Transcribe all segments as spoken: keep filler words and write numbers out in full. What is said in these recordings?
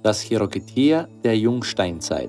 Das Chirokitier der Jungsteinzeit.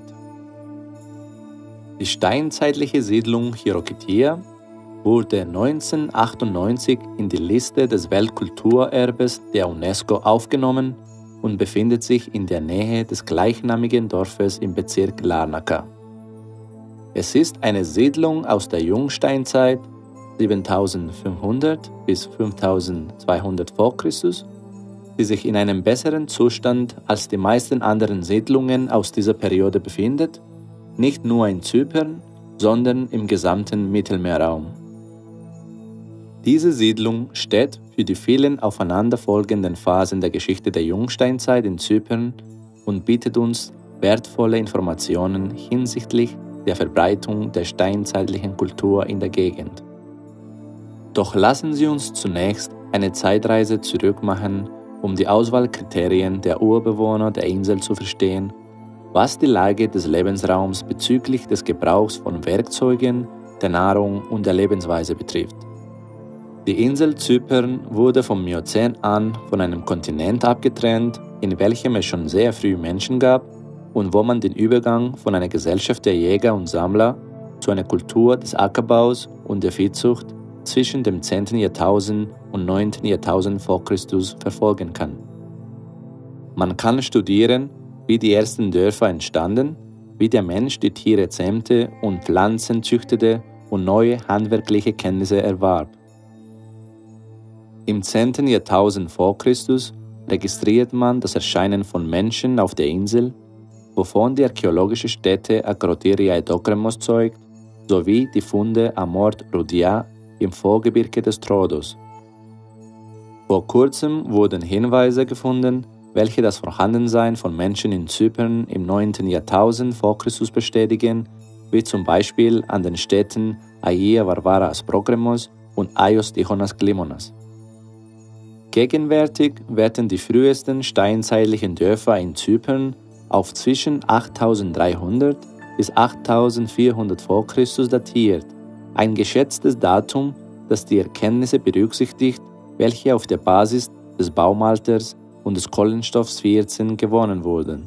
Die steinzeitliche Siedlung Chirokitier wurde neunzehnhundertachtundneunzig in die Liste des Weltkulturerbes der UNESCO aufgenommen und befindet sich in der Nähe des gleichnamigen Dorfes im Bezirk Larnaca. Es ist eine Siedlung aus der Jungsteinzeit siebentausendfünfhundert bis fünftausendzweihundert vor Christus, die sich in einem besseren Zustand als die meisten anderen Siedlungen aus dieser Periode befindet, nicht nur in Zypern, sondern im gesamten Mittelmeerraum. Diese Siedlung steht für die vielen aufeinanderfolgenden Phasen der Geschichte der Jungsteinzeit in Zypern und bietet uns wertvolle Informationen hinsichtlich der Verbreitung der steinzeitlichen Kultur in der Gegend. Doch lassen Sie uns zunächst eine Zeitreise zurückmachen, um die Auswahlkriterien der Urbewohner der Insel zu verstehen, was die Lage des Lebensraums bezüglich des Gebrauchs von Werkzeugen, der Nahrung und der Lebensweise betrifft. Die Insel Zypern wurde vom Miozän an von einem Kontinent abgetrennt, in welchem es schon sehr früh Menschen gab und wo man den Übergang von einer Gesellschaft der Jäger und Sammler zu einer Kultur des Ackerbaus und der Viehzucht zwischen dem zehnten Jahrtausend und neunten Jahrtausend vor Christus verfolgen kann. Man kann studieren, wie die ersten Dörfer entstanden, wie der Mensch die Tiere zähmte und Pflanzen züchtete und neue handwerkliche Kenntnisse erwarb. Im zehnten Jahrtausend vor Christus registriert man das Erscheinen von Menschen auf der Insel, wovon die archäologische Stätte Akrotiriae Dokremos zeugt, sowie die Funde am Ort Rudia im Vorgebirge des Troodos. Vor kurzem wurden Hinweise gefunden, welche das Vorhandensein von Menschen in Zypern im neunten Jahrtausend vor Christus bestätigen, wie zum Beispiel an den Städten Aia Varvara Asprokremos und Aios Tichonas Klimonas. Gegenwärtig werden die frühesten steinzeitlichen Dörfer in Zypern auf zwischen achttausenddreihundert bis achttausendvierhundert vor Christus datiert, ein geschätztes Datum, das die Erkenntnisse berücksichtigt, welche auf der Basis des Baumalters und des Kohlenstoffs vierzehn gewonnen wurden.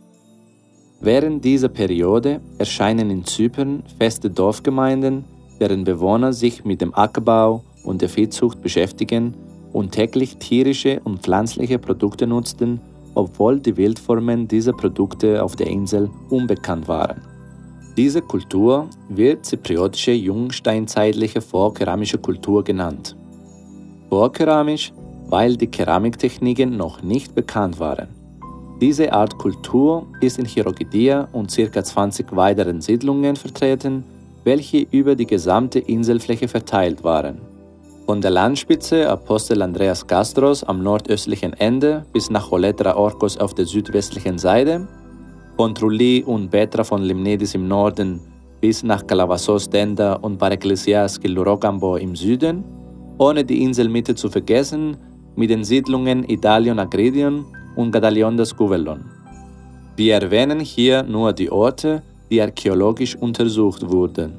Während dieser Periode erscheinen in Zypern feste Dorfgemeinden, deren Bewohner sich mit dem Ackerbau und der Viehzucht beschäftigen und täglich tierische und pflanzliche Produkte nutzten, obwohl die Wildformen dieser Produkte auf der Insel unbekannt waren. Diese Kultur wird zypriotische jungsteinzeitliche vorkeramische Kultur genannt. Vorkeramisch, weil die Keramiktechniken noch nicht bekannt waren. Diese Art Kultur ist in Chirokitier und ca. zwanzig weiteren Siedlungen vertreten, welche über die gesamte Inselfläche verteilt waren. Von der Landspitze Apostel Andreas Kastros am nordöstlichen Ende bis nach Oletra Orkos auf der südwestlichen Seite, von Trulli und Petra von Limnidis im Norden bis nach Kalavassos Denda und Paraklesias Kilurocambo im Süden, ohne die Inselmitte zu vergessen, mit den Siedlungen Idalion Agridion und Gadaliondas Kuvellon. Wir erwähnen hier nur die Orte, die archäologisch untersucht wurden.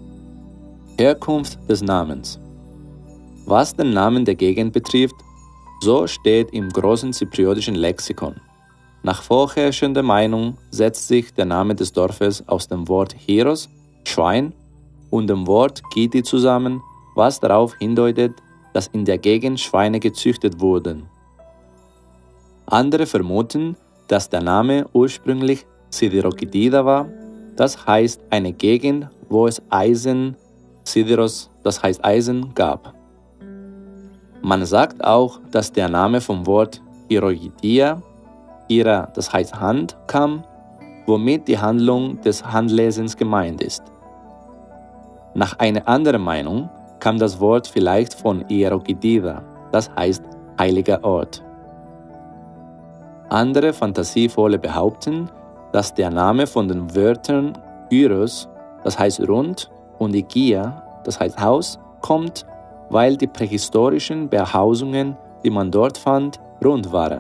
Herkunft des Namens. Was den Namen der Gegend betrifft, so steht im großen zypriotischen Lexikon. Nach vorherrschender Meinung setzt sich der Name des Dorfes aus dem Wort Hieros, Schwein, und dem Wort Giti zusammen, was darauf hindeutet, dass in der Gegend Schweine gezüchtet wurden. Andere vermuten, dass der Name ursprünglich Sidirokitida war, das heißt eine Gegend, wo es Eisen, Sidiros, das heißt Eisen, gab. Man sagt auch, dass der Name vom Wort Chiroitia, Chira, das heißt Hand, kam, womit die Handlung des Handlesens gemeint ist. Nach einer anderen Meinung kam das Wort vielleicht von Hierokitida, das heißt heiliger Ort. Andere Fantasievolle behaupten, dass der Name von den Wörtern Gyros, das heißt rund, und Ikia, das heißt Haus, kommt, weil die prähistorischen Behausungen, die man dort fand, rund waren.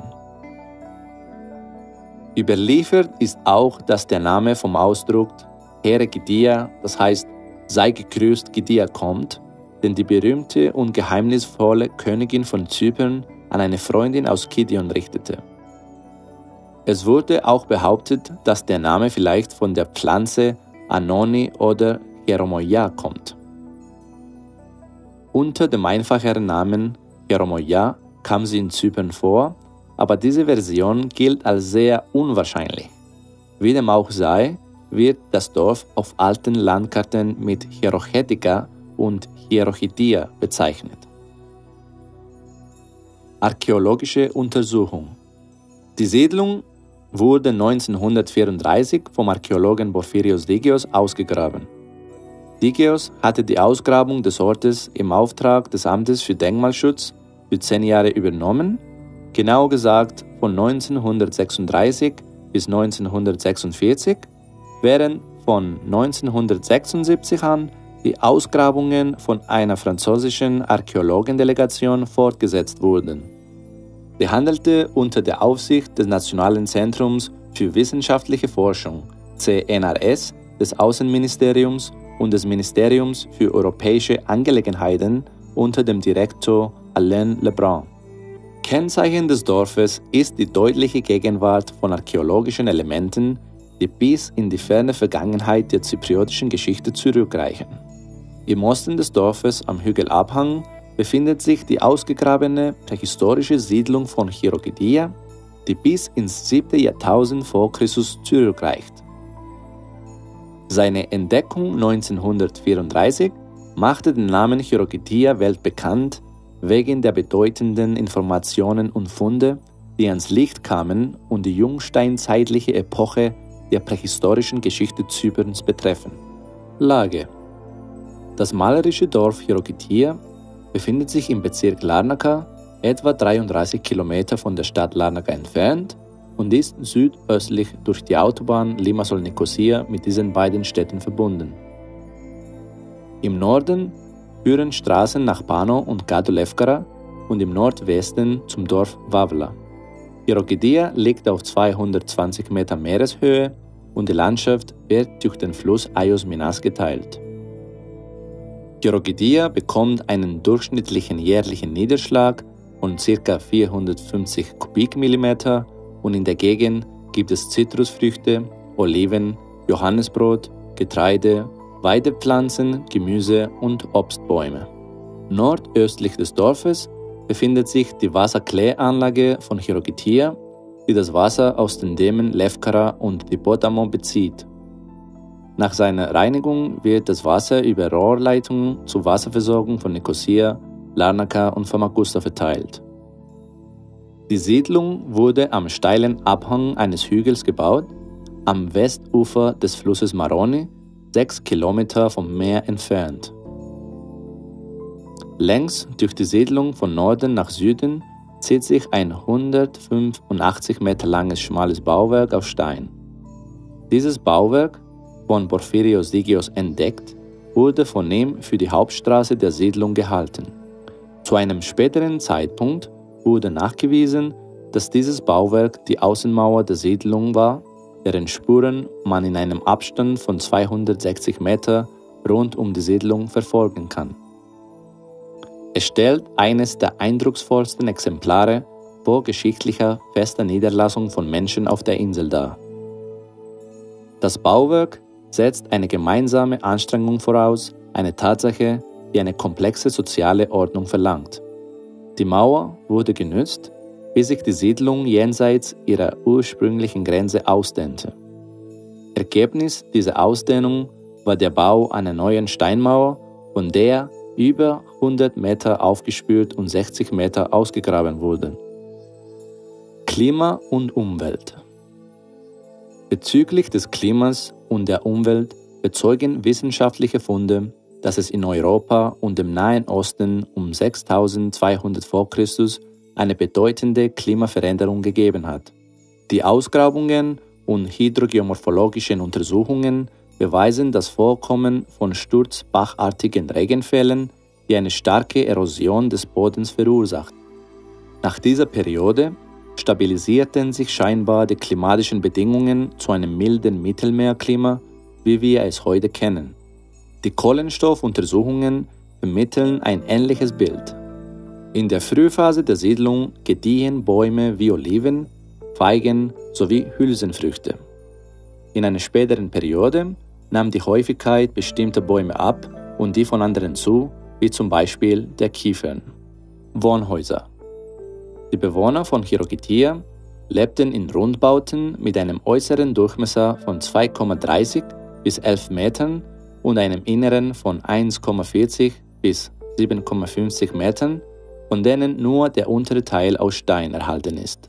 Überliefert ist auch, dass der Name vom Ausdruck Here Gidia, das heißt sei gegrüßt Gidia, kommt, den die berühmte und geheimnisvolle Königin von Zypern an eine Freundin aus Kidion richtete. Es wurde auch behauptet, dass der Name vielleicht von der Pflanze Annoni oder Jeremoia kommt. Unter dem einfacheren Namen Jeremoia kam sie in Zypern vor, aber diese Version gilt als sehr unwahrscheinlich. Wie dem auch sei, wird das Dorf auf alten Landkarten mit Hierochetica und Hierochitia bezeichnet. Archäologische Untersuchung. Die Siedlung wurde neunzehnhundertvierunddreißig vom Archäologen Porphyrios Digeos ausgegraben. Digeos hatte die Ausgrabung des Ortes im Auftrag des Amtes für Denkmalschutz für zehn Jahre übernommen, genau gesagt von neunzehnhundertsechsunddreißig bis neunzehnhundertsechsundvierzig, während von neunzehnhundertsechsundsiebzig an die Ausgrabungen von einer französischen Archäologendelegation fortgesetzt wurden. Sie handelte unter der Aufsicht des Nationalen Zentrums für wissenschaftliche Forschung, C N R S, des Außenministeriums und des Ministeriums für europäische Angelegenheiten unter dem Direktor Alain Lebrun. Kennzeichen des Dorfes ist die deutliche Gegenwart von archäologischen Elementen, die bis in die ferne Vergangenheit der zypriotischen Geschichte zurückreichen. Im Osten des Dorfes am Hügelabhang befindet sich die ausgegrabene prähistorische Siedlung von Hierochitia, die bis ins siebte Jahrtausend vor Christus zurückreicht. Seine Entdeckung neunzehnhundertvierunddreißig machte den Namen Hierochitia weltbekannt wegen der bedeutenden Informationen und Funde, die ans Licht kamen und die jungsteinzeitliche Epoche der prähistorischen Geschichte Zyperns betreffen. Lage. Das malerische Dorf Hierochitia befindet sich im Bezirk Larnaca, etwa dreiunddreißig Kilometer von der Stadt Larnaca entfernt und ist südöstlich durch die Autobahn Limassol-Nikosia mit diesen beiden Städten verbunden. Im Norden führen Straßen nach Pano und Gadu Lefkara und im Nordwesten zum Dorf Vavla. Hierochitia liegt auf zweihundertzwanzig Meter Meereshöhe und die Landschaft wird durch den Fluss Aios Minas geteilt. Hierochitia bekommt einen durchschnittlichen jährlichen Niederschlag von ca. vierhundertfünfzig Kubikmillimeter und in der Gegend gibt es Zitrusfrüchte, Oliven, Johannisbrot, Getreide, Weidepflanzen, Gemüse und Obstbäume. Nordöstlich des Dorfes befindet sich die Wasserkläranlage von Hierochitia, die das Wasser aus den Dämmen Lefkara und Hippotamon bezieht. Nach seiner Reinigung wird das Wasser über Rohrleitungen zur Wasserversorgung von Nikosia, Larnaca und Famagusta verteilt. Die Siedlung wurde am steilen Abhang eines Hügels gebaut, am Westufer des Flusses Maroni, sechs Kilometer vom Meer entfernt. Längs durch die Siedlung von Norden nach Süden zieht sich ein hundertfünfundachtzig Meter langes schmales Bauwerk aus Stein. Dieses Bauwerk, von Porphyrios Digeos entdeckt, wurde von ihm für die Hauptstraße der Siedlung gehalten. Zu einem späteren Zeitpunkt wurde nachgewiesen, dass dieses Bauwerk die Außenmauer der Siedlung war, deren Spuren man in einem Abstand von zweihundertsechzig Meter rund um die Siedlung verfolgen kann. Es stellt eines der eindrucksvollsten Exemplare vorgeschichtlicher fester Niederlassung von Menschen auf der Insel dar. Das Bauwerk setzt eine gemeinsame Anstrengung voraus, eine Tatsache, die eine komplexe soziale Ordnung verlangt. Die Mauer wurde genützt, bis sich die Siedlung jenseits ihrer ursprünglichen Grenze ausdehnte. Ergebnis dieser Ausdehnung war der Bau einer neuen Steinmauer, von der über hundert Meter aufgespürt und sechzig Meter ausgegraben wurde. Klima und Umwelt. Bezüglich des Klimas und der Umwelt bezeugen wissenschaftliche Funde, dass es in Europa und dem Nahen Osten um sechstausendzweihundert vor Christus eine bedeutende Klimaveränderung gegeben hat. Die Ausgrabungen und hydrogeomorphologischen Untersuchungen beweisen das Vorkommen von sturzbachartigen Regenfällen, die eine starke Erosion des Bodens verursacht. Nach dieser Periode stabilisierten sich scheinbar die klimatischen Bedingungen zu einem milden Mittelmeerklima, wie wir es heute kennen. Die Kohlenstoffuntersuchungen vermitteln ein ähnliches Bild. In der Frühphase der Siedlung gediehen Bäume wie Oliven, Feigen sowie Hülsenfrüchte. In einer späteren Periode nahm die Häufigkeit bestimmter Bäume ab und die von anderen zu, wie zum Beispiel der Kiefern. Wohnhäuser. Die Bewohner von Chirokitiya lebten in Rundbauten mit einem äußeren Durchmesser von zwei Komma dreißig bis elf Metern und einem inneren von eins Komma vierzig bis sieben Komma fünfzig Metern, von denen nur der untere Teil aus Stein erhalten ist.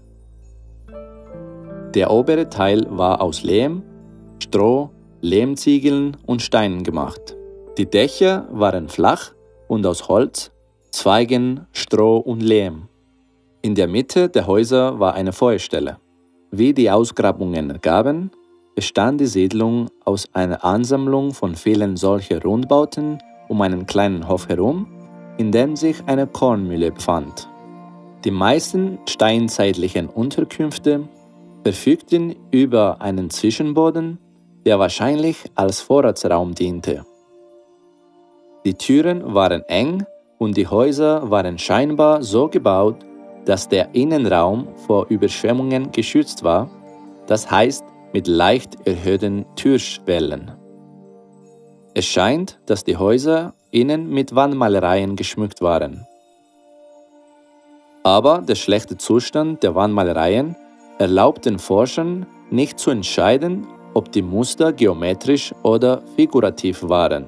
Der obere Teil war aus Lehm, Stroh, Lehmziegeln und Steinen gemacht. Die Dächer waren flach und aus Holz, Zweigen, Stroh und Lehm. In der Mitte der Häuser war eine Feuerstelle. Wie die Ausgrabungen ergaben, bestand die Siedlung aus einer Ansammlung von vielen solcher Rundbauten um einen kleinen Hof herum, in dem sich eine Kornmühle befand. Die meisten steinzeitlichen Unterkünfte verfügten über einen Zwischenboden, der wahrscheinlich als Vorratsraum diente. Die Türen waren eng und die Häuser waren scheinbar so gebaut, dass der Innenraum vor Überschwemmungen geschützt war, das heißt mit leicht erhöhten Türschwellen. Es scheint, dass die Häuser innen mit Wandmalereien geschmückt waren. Aber der schlechte Zustand der Wandmalereien erlaubt den Forschern nicht zu entscheiden, ob die Muster geometrisch oder figurativ waren.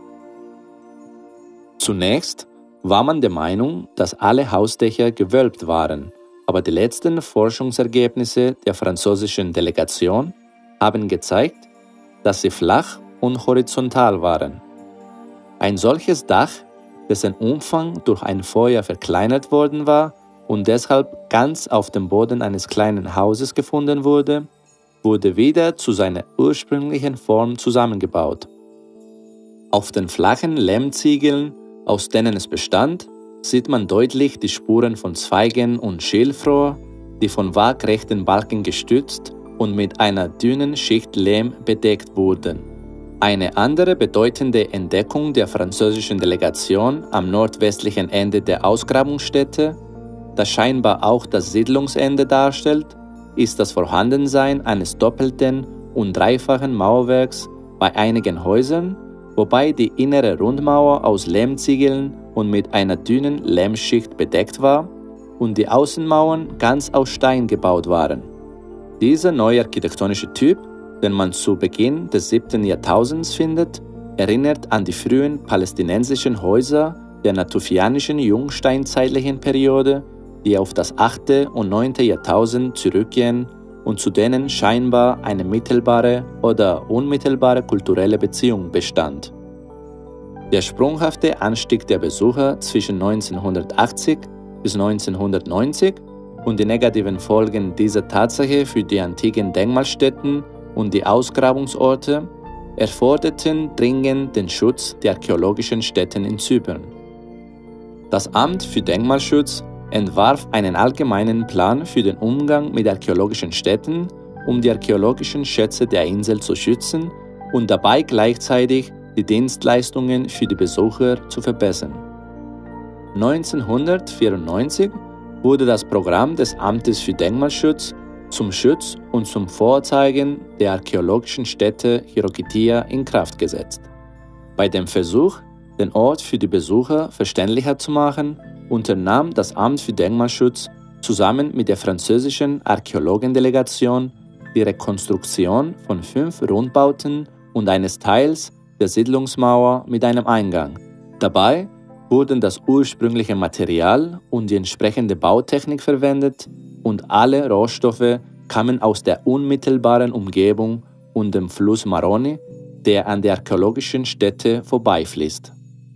Zunächst war man der Meinung, dass alle Hausdächer gewölbt waren, aber die letzten Forschungsergebnisse der französischen Delegation haben gezeigt, dass sie flach und horizontal waren. Ein solches Dach, dessen Umfang durch ein Feuer verkleinert worden war und deshalb ganz auf dem Boden eines kleinen Hauses gefunden wurde, wurde wieder zu seiner ursprünglichen Form zusammengebaut. Auf den flachen Lehmziegeln, aus denen es bestand, sieht man deutlich die Spuren von Zweigen und Schilfrohr, die von waagrechten Balken gestützt und mit einer dünnen Schicht Lehm bedeckt wurden. Eine andere bedeutende Entdeckung der französischen Delegation am nordwestlichen Ende der Ausgrabungsstätte, das scheinbar auch das Siedlungsende darstellt, ist das Vorhandensein eines doppelten und dreifachen Mauerwerks bei einigen Häusern, wobei die innere Rundmauer aus Lehmziegeln und mit einer dünnen Lehmschicht bedeckt war und die Außenmauern ganz aus Stein gebaut waren. Dieser neue architektonische Typ, den man zu Beginn des siebten Jahrtausends findet, erinnert an die frühen palästinensischen Häuser der natufianischen jungsteinzeitlichen Periode, die auf das achte und neunte Jahrtausend zurückgehen und zu denen scheinbar eine mittelbare oder unmittelbare kulturelle Beziehung bestand. Der sprunghafte Anstieg der Besucher zwischen neunzehnhundertachtzig bis neunzehnhundertneunzig und die negativen Folgen dieser Tatsache für die antiken Denkmalstätten und die Ausgrabungsorte erforderten dringend den Schutz der archäologischen Stätten in Zypern. Das Amt für Denkmalschutz entwarf einen allgemeinen Plan für den Umgang mit archäologischen Stätten, um die archäologischen Schätze der Insel zu schützen und dabei gleichzeitig die Dienstleistungen für die Besucher zu verbessern. neunzehnhundertvierundneunzig wurde das Programm des Amtes für Denkmalschutz zum Schutz und zum Vorzeigen der archäologischen Stätte Chirokitiya in Kraft gesetzt. Bei dem Versuch, den Ort für die Besucher verständlicher zu machen, unternahm das Amt für Denkmalschutz zusammen mit der französischen Archäologendelegation die Rekonstruktion von fünf Rundbauten und eines Teils der Siedlungsmauer mit einem Eingang. Dabei wurden das ursprüngliche Material und die entsprechende Bautechnik verwendet und alle Rohstoffe kamen aus der unmittelbaren Umgebung und dem Fluss Maroni, der an der archäologischen Stätte vorbeifließt.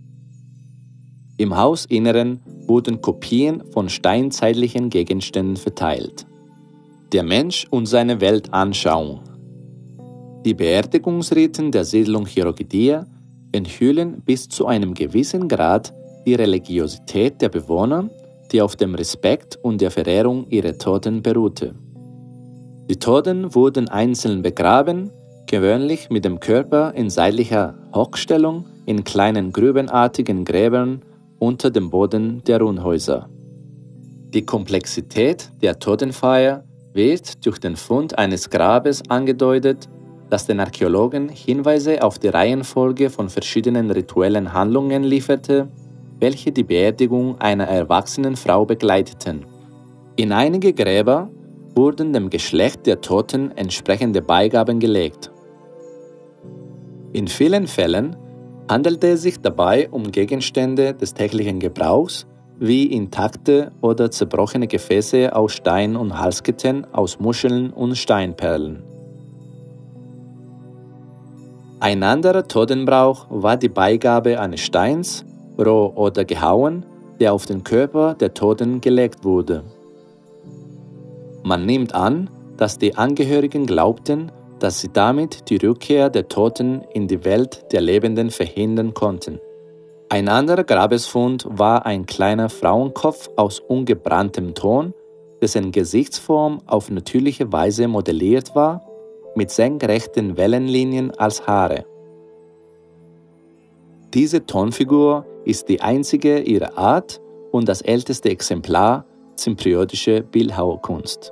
Im Hausinneren wurden Kopien von steinzeitlichen Gegenständen verteilt. Der Mensch und seine Weltanschauung. Die Beerdigungsriten der Siedlung Chirokitiya enthüllen bis zu einem gewissen Grad die Religiosität der Bewohner, die auf dem Respekt und der Verehrung ihrer Toten beruhte. Die Toten wurden einzeln begraben, gewöhnlich mit dem Körper in seitlicher Hockstellung in kleinen grübenartigen Gräbern unter dem Boden der Rundhäuser. Die Komplexität der Totenfeier wird durch den Fund eines Grabes angedeutet, das den Archäologen Hinweise auf die Reihenfolge von verschiedenen rituellen Handlungen lieferte, welche die Beerdigung einer erwachsenen Frau begleiteten. In einige Gräber wurden dem Geschlecht der Toten entsprechende Beigaben gelegt. In vielen Fällen handelte es sich dabei um Gegenstände des täglichen Gebrauchs, wie intakte oder zerbrochene Gefäße aus Stein und Halsketten aus Muscheln und Steinperlen. Ein anderer Totenbrauch war die Beigabe eines Steins, roh oder gehauen, der auf den Körper der Toten gelegt wurde. Man nimmt an, dass die Angehörigen glaubten, dass sie damit die Rückkehr der Toten in die Welt der Lebenden verhindern konnten. Ein anderer Grabesfund war ein kleiner Frauenkopf aus ungebranntem Ton, dessen Gesichtsform auf natürliche Weise modelliert war, mit senkrechten Wellenlinien als Haare. Diese Tonfigur ist die einzige ihrer Art und das älteste Exemplar zypriotischer Bildhauerkunst.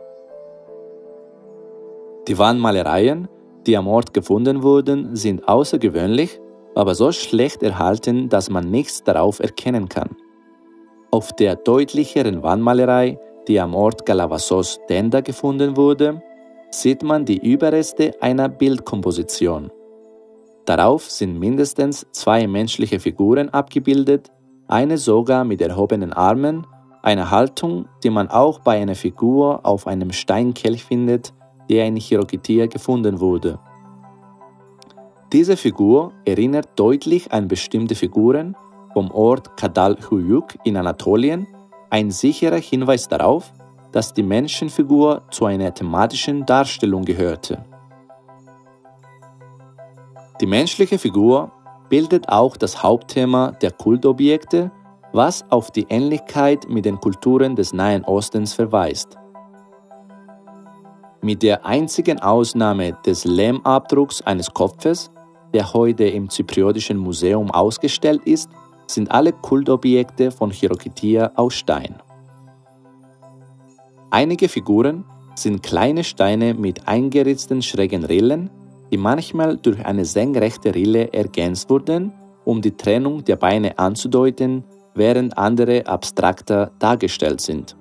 Die Wandmalereien, die am Ort gefunden wurden, sind außergewöhnlich, aber so schlecht erhalten, dass man nichts darauf erkennen kann. Auf der deutlicheren Wandmalerei, die am Ort Galavassos Tenda gefunden wurde, sieht man die Überreste einer Bildkomposition. Darauf sind mindestens zwei menschliche Figuren abgebildet, eine sogar mit erhobenen Armen, eine Haltung, die man auch bei einer Figur auf einem Steinkelch findet, der in Chirokittia gefunden wurde. Diese Figur erinnert deutlich an bestimmte Figuren vom Ort Kadal-Huyuk in Anatolien, ein sicherer Hinweis darauf, dass die Menschenfigur zu einer thematischen Darstellung gehörte. Die menschliche Figur bildet auch das Hauptthema der Kultobjekte, was auf die Ähnlichkeit mit den Kulturen des Nahen Ostens verweist. Mit der einzigen Ausnahme des Lehmabdrucks eines Kopfes, der heute im Zypriotischen Museum ausgestellt ist, sind alle Kultobjekte von Chirokittia aus Stein. Einige Figuren sind kleine Steine mit eingeritzten schrägen Rillen, die manchmal durch eine senkrechte Rille ergänzt wurden, um die Trennung der Beine anzudeuten, während andere abstrakter dargestellt sind.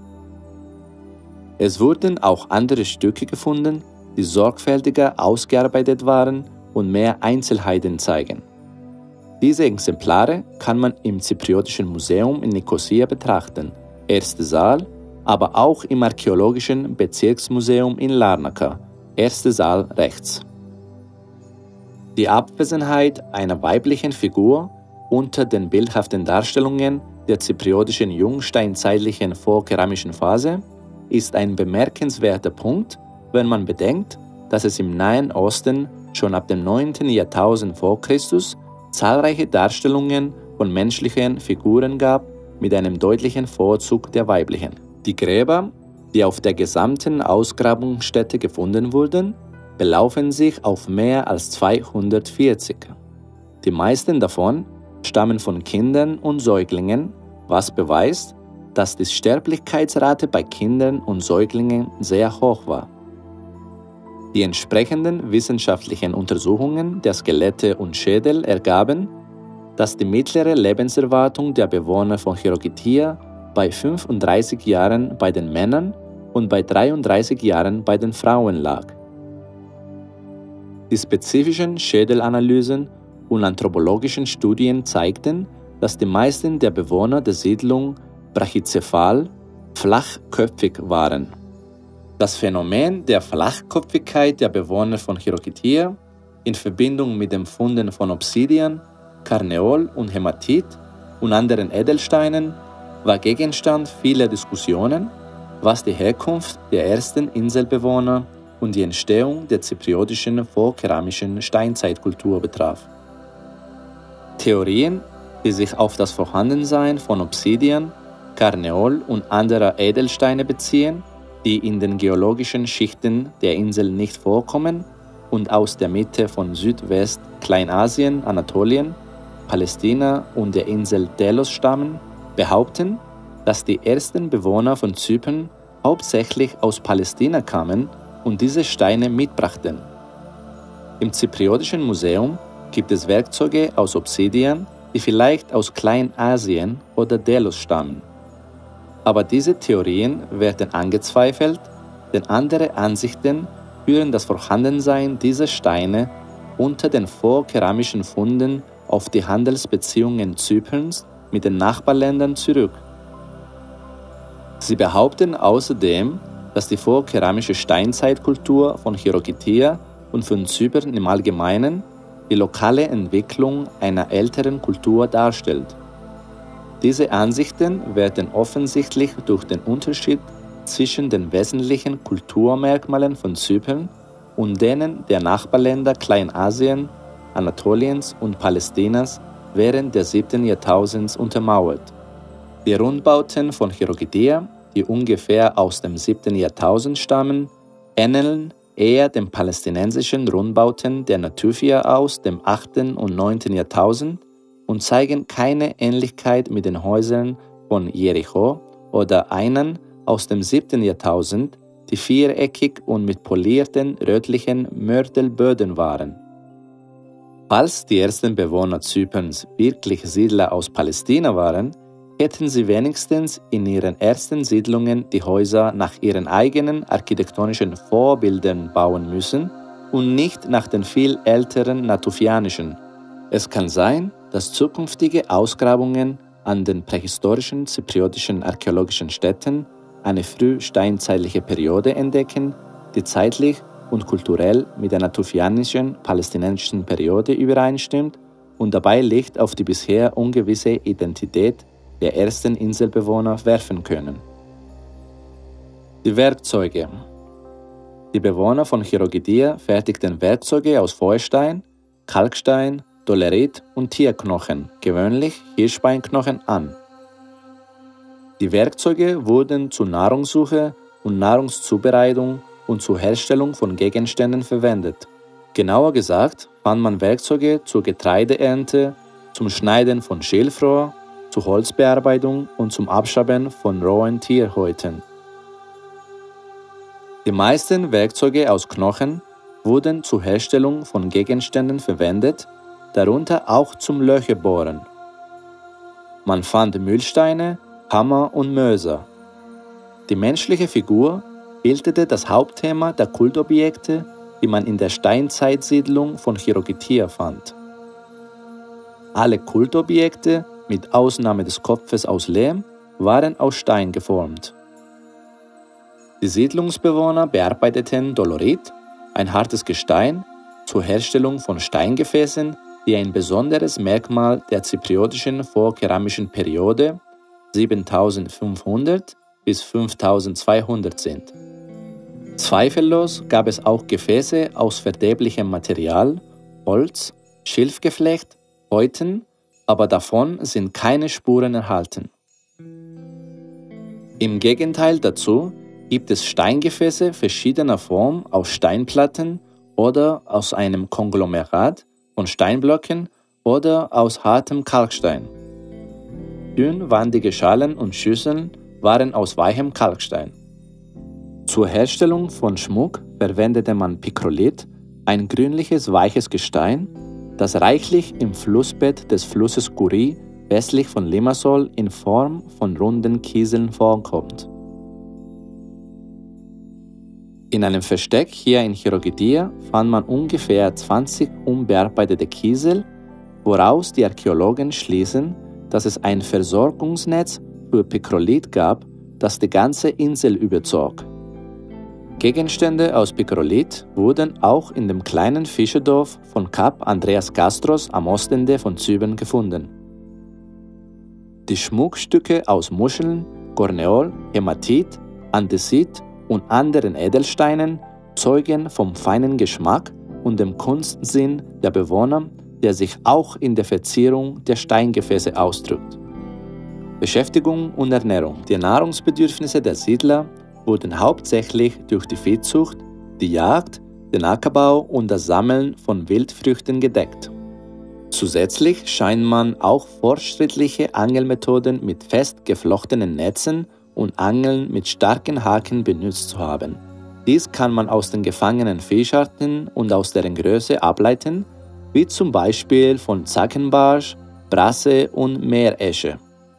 Es wurden auch andere Stücke gefunden, die sorgfältiger ausgearbeitet waren und mehr Einzelheiten zeigen. Diese Exemplare kann man im Zypriotischen Museum in Nikosia betrachten, erster Saal, aber auch im Archäologischen Bezirksmuseum in Larnaca, erster Saal rechts. Die Abwesenheit einer weiblichen Figur unter den bildhaften Darstellungen der zypriotischen jungsteinzeitlichen vorkeramischen Phase ist ein bemerkenswerter Punkt, wenn man bedenkt, dass es im Nahen Osten schon ab dem neunten Jahrtausend vor Christus zahlreiche Darstellungen von menschlichen Figuren gab, mit einem deutlichen Vorzug der weiblichen. Die Gräber, die auf der gesamten Ausgrabungsstätte gefunden wurden, belaufen sich auf mehr als zweihundertvierzig. Die meisten davon stammen von Kindern und Säuglingen, was beweist, dass die Sterblichkeitsrate bei Kindern und Säuglingen sehr hoch war. Die entsprechenden wissenschaftlichen Untersuchungen der Skelette und Schädel ergaben, dass die mittlere Lebenserwartung der Bewohner von Chirokittia bei fünfunddreißig Jahren bei den Männern und bei dreiunddreißig Jahren bei den Frauen lag. Die spezifischen Schädelanalysen und anthropologischen Studien zeigten, dass die meisten der Bewohner der Siedlung brachycephal, flachköpfig waren. Das Phänomen der Flachköpfigkeit der Bewohner von Chirokittia in Verbindung mit dem Funden von Obsidian, Karneol und Hämatit und anderen Edelsteinen war Gegenstand vieler Diskussionen, was die Herkunft der ersten Inselbewohner und die Entstehung der zypriotischen vorkeramischen Steinzeitkultur betraf. Theorien, die sich auf das Vorhandensein von Obsidian, Karneol und anderer Edelsteine beziehen, die in den geologischen Schichten der Insel nicht vorkommen und aus der Mitte von Südwest Kleinasien, Anatolien, Palästina und der Insel Delos stammen, behaupten, dass die ersten Bewohner von Zypern hauptsächlich aus Palästina kamen und diese Steine mitbrachten. Im Zypriotischen Museum gibt es Werkzeuge aus Obsidian, die vielleicht aus Kleinasien oder Delos stammen. Aber diese Theorien werden angezweifelt, denn andere Ansichten führen das Vorhandensein dieser Steine unter den vorkeramischen Funden auf die Handelsbeziehungen Zyperns mit den Nachbarländern zurück. Sie behaupten außerdem, dass die vorkeramische Steinzeitkultur von Chirokittia und von Zypern im Allgemeinen die lokale Entwicklung einer älteren Kultur darstellt. Diese Ansichten werden offensichtlich durch den Unterschied zwischen den wesentlichen Kulturmerkmalen von Zypern und denen der Nachbarländer Kleinasien, Anatoliens und Palästinas während des siebten Jahrtausends untermauert. Die Rundbauten von Chirokittia, die ungefähr aus dem siebten Jahrtausend stammen, ähneln eher den palästinensischen Rundbauten der Natufia aus dem achten und neunten Jahrtausend und zeigen keine Ähnlichkeit mit den Häusern von Jericho oder Einan aus dem siebten Jahrtausend, die viereckig und mit polierten rötlichen Mörtelböden waren. Falls die ersten Bewohner Zyperns wirklich Siedler aus Palästina waren, hätten sie wenigstens in ihren ersten Siedlungen die Häuser nach ihren eigenen architektonischen Vorbildern bauen müssen und nicht nach den viel älteren natufianischen. Es kann sein, dass zukünftige Ausgrabungen an den prähistorischen zypriotischen archäologischen Stätten eine frühsteinzeitliche Periode entdecken, die zeitlich und kulturell mit der natufianischen palästinensischen Periode übereinstimmt und dabei Licht auf die bisher ungewisse Identität der ersten Inselbewohner werfen können. Die Werkzeuge. Die Bewohner von Chirokittia fertigten Werkzeuge aus Feuerstein, Kalkstein, Dolerit und Tierknochen, gewöhnlich Hirschbeinknochen, an. Die Werkzeuge wurden zur Nahrungssuche und Nahrungszubereitung und zur Herstellung von Gegenständen verwendet. Genauer gesagt fand man Werkzeuge zur Getreideernte, zum Schneiden von Schilfrohr, zur Holzbearbeitung und zum Abschaben von rohen Tierhäuten. Die meisten Werkzeuge aus Knochen wurden zur Herstellung von Gegenständen verwendet, darunter auch zum Löcherbohren. Man fand Mühlsteine, Hammer und Mörser. Die menschliche Figur bildete das Hauptthema der Kultobjekte, die man in der Steinzeitsiedlung von Chirokittia fand. Alle Kultobjekte, mit Ausnahme des Kopfes aus Lehm, waren aus Stein geformt. Die Siedlungsbewohner bearbeiteten Dolorit, ein hartes Gestein, zur Herstellung von Steingefäßen, die ein besonderes Merkmal der zypriotischen vorkeramischen Periode siebentausendfünfhundert bis fünftausendzweihundert sind. Zweifellos gab es auch Gefäße aus verderblichem Material, Holz, Schilfgeflecht, Häuten, aber davon sind keine Spuren erhalten. Im Gegenteil dazu gibt es Steingefäße verschiedener Form aus Steinplatten oder aus einem Konglomerat von Steinblöcken oder aus hartem Kalkstein. Dünnwandige Schalen und Schüsseln waren aus weichem Kalkstein. Zur Herstellung von Schmuck verwendete man Pikrolit, ein grünliches weiches Gestein, das reichlich im Flussbett des Flusses Kuri westlich von Limassol in Form von runden Kieseln vorkommt. In einem Versteck hier in Chirokittia fand man ungefähr zwanzig unbearbeitete Kiesel, woraus die Archäologen schließen, dass es ein Versorgungsnetz für Pikrolit gab, das die ganze Insel überzog. Gegenstände aus Pikrolit wurden auch in dem kleinen Fischerdorf von Kap Andreas Kastros am Ostende von Zypern gefunden. Die Schmuckstücke aus Muscheln, Gorneol, Hämatit, Andesit und anderen Edelsteinen zeugen vom feinen Geschmack und dem Kunstsinn der Bewohner, der sich auch in der Verzierung der Steingefäße ausdrückt. Beschäftigung und Ernährung. Die Nahrungsbedürfnisse der Siedler wurden hauptsächlich durch die Viehzucht, die Jagd, den Ackerbau und das Sammeln von Wildfrüchten gedeckt. Zusätzlich scheint man auch fortschrittliche Angelmethoden mit fest geflochtenen Netzen und Angeln mit starken Haken benutzt zu haben. Dies kann man aus den gefangenen Fischarten und aus deren Größe ableiten, wie zum Beispiel von Zackenbarsch, Brasse und Meeresche.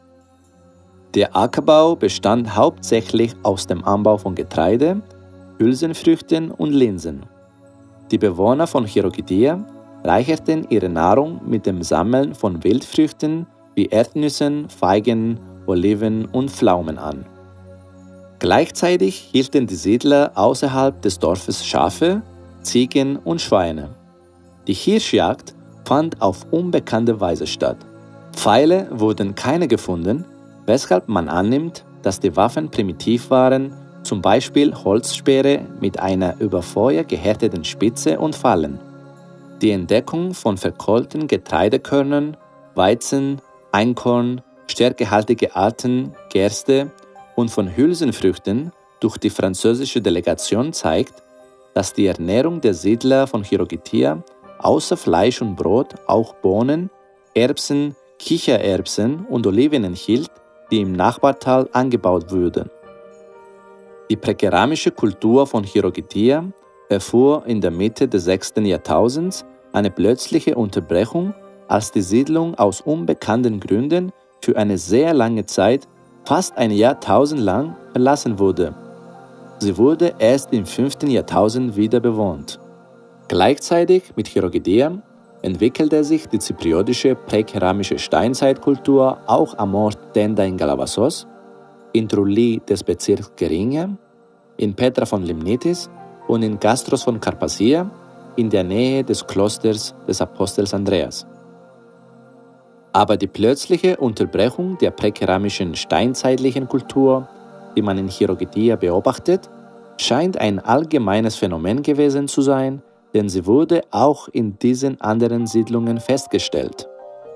Der Ackerbau bestand hauptsächlich aus dem Anbau von Getreide, Hülsenfrüchten und Linsen. Die Bewohner von Chirokitiya reicherten ihre Nahrung mit dem Sammeln von Wildfrüchten wie Erdnüssen, Feigen, Oliven und Pflaumen an. Gleichzeitig hielten die Siedler außerhalb des Dorfes Schafe, Ziegen und Schweine. Die Hirschjagd fand auf unbekannte Weise statt. Pfeile wurden keine gefunden, weshalb man annimmt, dass die Waffen primitiv waren, zum Beispiel Holzspeere mit einer über Feuer gehärteten Spitze und Fallen. Die Entdeckung von verkohlten Getreidekörnern, Weizen, Einkorn, stärkehaltige Arten, Gerste und von Hülsenfrüchten durch die französische Delegation zeigt, dass die Ernährung der Siedler von Chirokitiya außer Fleisch und Brot auch Bohnen, Erbsen, Kichererbsen und Oliven enthielt, die im Nachbartal angebaut wurden. Die präkeramische Kultur von Chirokitiya erfuhr in der Mitte des sechsten Jahrtausends eine plötzliche Unterbrechung, als die Siedlung aus unbekannten Gründen für eine sehr lange Zeit, fast ein Jahrtausend lang, verlassen wurde. Sie wurde erst im fünften Jahrtausend wieder bewohnt. Gleichzeitig mit Chirokitiya entwickelte sich die zypriotische präkeramische Steinzeitkultur auch am Ort Tenda in Galavassos, in Trulli des Bezirks Keringe, in Petra von Limnitis und in Kastros von Karpasia in der Nähe des Klosters des Apostels Andreas. Aber die plötzliche Unterbrechung der präkeramischen steinzeitlichen Kultur, die man in Chirokitiya beobachtet, scheint ein allgemeines Phänomen gewesen zu sein, denn sie wurde auch in diesen anderen Siedlungen festgestellt.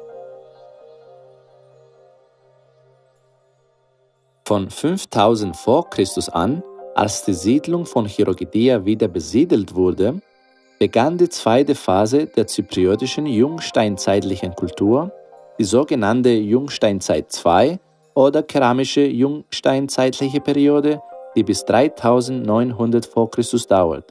Von fünftausend vor Christus an, als die Siedlung von Chirokitiya wieder besiedelt wurde, begann die zweite Phase der zypriotischen jungsteinzeitlichen Kultur, die sogenannte Jungsteinzeit zwei oder keramische jungsteinzeitliche Periode, die bis dreitausendneunhundert vor Christus dauert.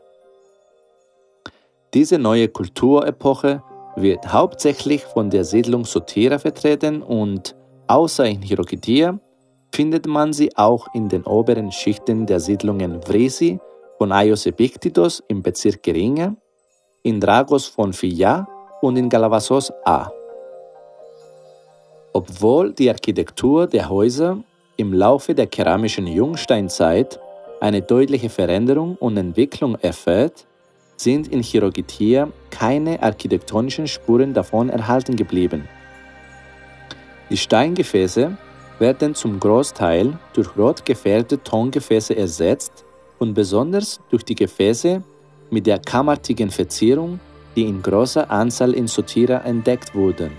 Diese neue Kulturepoche wird hauptsächlich von der Siedlung Sotira vertreten und, außer in Chirokitiya, findet man sie auch in den oberen Schichten der Siedlungen Vrisi von Ayios Epiktitos im Bezirk Keringe, in Dragos von Filla und in Galavassos A. Obwohl die Architektur der Häuser im Laufe der keramischen Jungsteinzeit eine deutliche Veränderung und Entwicklung erfährt, sind in Chirokitiya keine architektonischen Spuren davon erhalten geblieben. Die Steingefäße werden zum Großteil durch rot gefärbte Tongefäße ersetzt und besonders durch die Gefäße mit der kammartigen Verzierung, die in großer Anzahl in Sotira entdeckt wurden.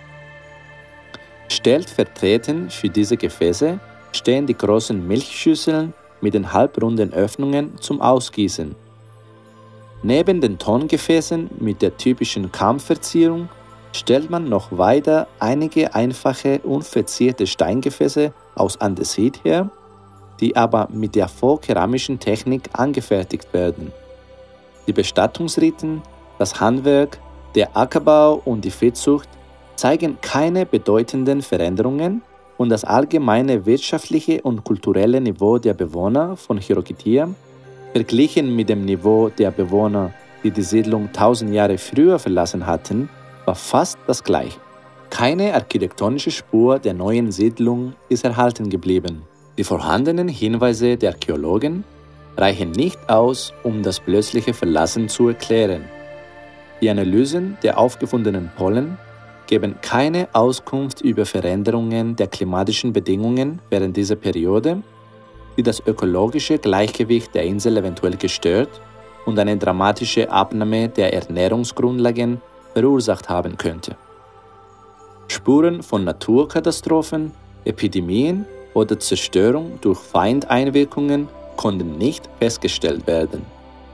Stellvertretend für diese Gefäße stehen die großen Milchschüsseln mit den halbrunden Öffnungen zum Ausgießen. Neben den Tongefäßen mit der typischen Kammverzierung stellt man noch weiter einige einfache, unverzierte Steingefäße aus Andesit her, die aber mit der vorkeramischen Technik angefertigt werden. Die Bestattungsriten, das Handwerk, der Ackerbau und die Viehzucht zeigen keine bedeutenden Veränderungen und das allgemeine wirtschaftliche und kulturelle Niveau der Bewohner von Chirokitiya, verglichen mit dem Niveau der Bewohner, die die Siedlung tausend Jahre früher verlassen hatten, war fast das gleiche. Keine architektonische Spur der neuen Siedlung ist erhalten geblieben. Die vorhandenen Hinweise der Archäologen reichen nicht aus, um das plötzliche Verlassen zu erklären. Die Analysen der aufgefundenen Pollen geben keine Auskunft über Veränderungen der klimatischen Bedingungen während dieser Periode, die das ökologische Gleichgewicht der Insel eventuell gestört und eine dramatische Abnahme der Ernährungsgrundlagen verursacht haben könnte. Spuren von Naturkatastrophen, Epidemien oder Zerstörung durch Feindeinwirkungen konnten nicht festgestellt werden.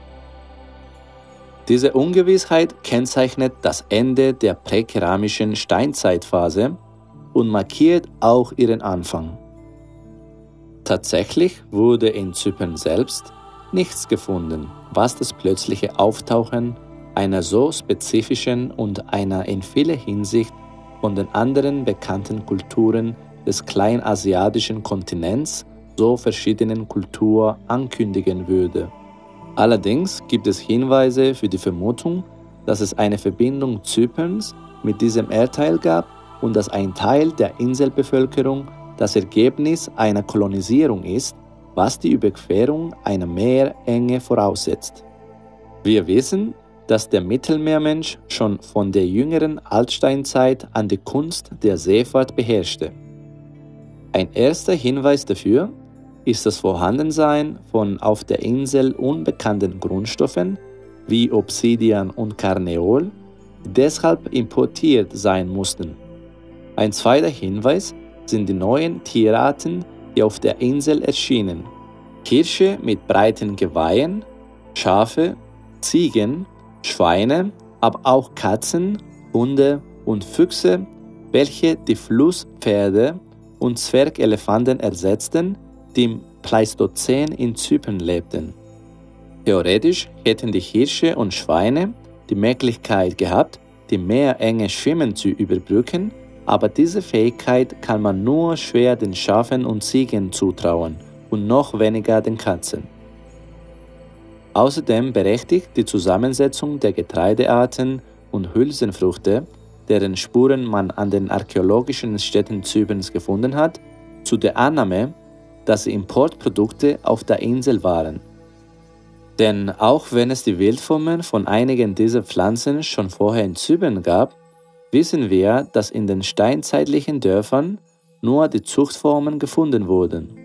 Diese Ungewissheit kennzeichnet das Ende der präkeramischen Steinzeitphase und markiert auch ihren Anfang. Tatsächlich wurde in Zypern selbst nichts gefunden, was das plötzliche Auftauchen einer so spezifischen und einer in vieler Hinsicht von den anderen bekannten Kulturen des kleinasiatischen Kontinents so verschiedenen Kultur ankündigen würde. Allerdings gibt es Hinweise für die Vermutung, dass es eine Verbindung Zyperns mit diesem Erdteil gab und dass ein Teil der Inselbevölkerung das Ergebnis einer Kolonisierung ist, was die Überquerung einer Meerenge voraussetzt. Wir wissen, dass der Mittelmeermensch schon von der jüngeren Altsteinzeit an die Kunst der Seefahrt beherrschte. Ein erster Hinweis dafür ist das Vorhandensein von auf der Insel unbekannten Grundstoffen wie Obsidian und Karneol, die deshalb importiert sein mussten. Ein zweiter Hinweis sind die neuen Tierarten, die auf der Insel erschienen. Hirsche mit breiten Geweihen, Schafe, Ziegen, Schweine, aber auch Katzen, Hunde und Füchse, welche die Flusspferde und Zwergelefanten ersetzten, die im Pleistozän in Zypern lebten. Theoretisch hätten die Hirsche und Schweine die Möglichkeit gehabt, die Meerenge schwimmend zu überbrücken, aber diese Fähigkeit kann man nur schwer den Schafen und Ziegen zutrauen und noch weniger den Katzen. Außerdem berechtigt die Zusammensetzung der Getreidearten und Hülsenfrüchte, deren Spuren man an den archäologischen Stätten Zyperns gefunden hat, zu der Annahme, dass sie Importprodukte auf der Insel waren. Denn auch wenn es die Wildformen von einigen dieser Pflanzen schon vorher in Zypern gab, wissen wir, dass in den steinzeitlichen Dörfern nur die Zuchtformen gefunden wurden.